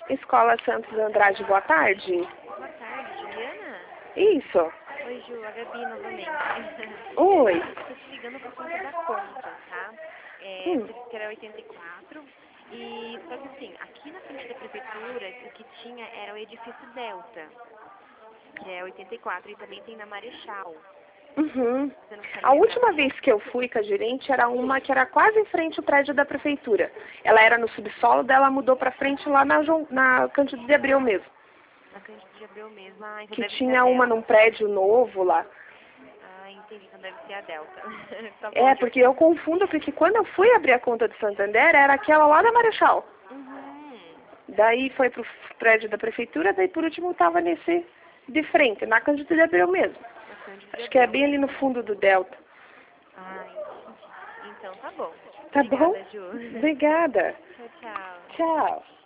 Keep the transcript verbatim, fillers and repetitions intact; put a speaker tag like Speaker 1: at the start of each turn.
Speaker 1: Escola Santos Andrade, boa tarde.
Speaker 2: Boa tarde, Juliana.
Speaker 1: Isso.
Speaker 2: Oi, Ju, a Gabi novamente.
Speaker 1: Oi.
Speaker 2: Estou te ligando por conta da conta, tá? É,
Speaker 1: Hum.
Speaker 2: você disse que era oitenta e quatro. E só que assim, aqui na frente da prefeitura, o que tinha era o edifício Delta, que é oitenta e quatro, e também tem na Marechal.
Speaker 1: Uhum.
Speaker 2: Você não fica
Speaker 1: A
Speaker 2: lembrada
Speaker 1: última vez
Speaker 2: disso?
Speaker 1: que eu fui com a gerente era uma que era quase em frente ao prédio da prefeitura. Ela era no subsolo, dela mudou pra frente lá na, João- na Cândido de Abreu mesmo.
Speaker 2: Na Cândido de Abreu mesmo. Ah, então
Speaker 1: Que
Speaker 2: deve ser a
Speaker 1: tinha uma num
Speaker 2: Delta.
Speaker 1: prédio novo lá.
Speaker 2: Ah, entendi, então deve ser a Delta. Tá bom,
Speaker 1: É,
Speaker 2: Ju.
Speaker 1: porque eu confundo, porque quando eu fui abrir a conta do Santander, era aquela lá da Marechal.
Speaker 2: Uhum.
Speaker 1: Daí foi pro prédio da prefeitura, daí por último tava nesse de frente, na Cândido de Abreu mesmo.
Speaker 2: Na Cândido de
Speaker 1: Acho que é
Speaker 2: Abreu.
Speaker 1: bem ali no fundo do Delta.
Speaker 2: Ah, entendi. Então tá bom.
Speaker 1: Tá bom?
Speaker 2: Obrigada, Ju.
Speaker 1: Obrigada.
Speaker 2: Tchau, tchau.
Speaker 1: Tchau.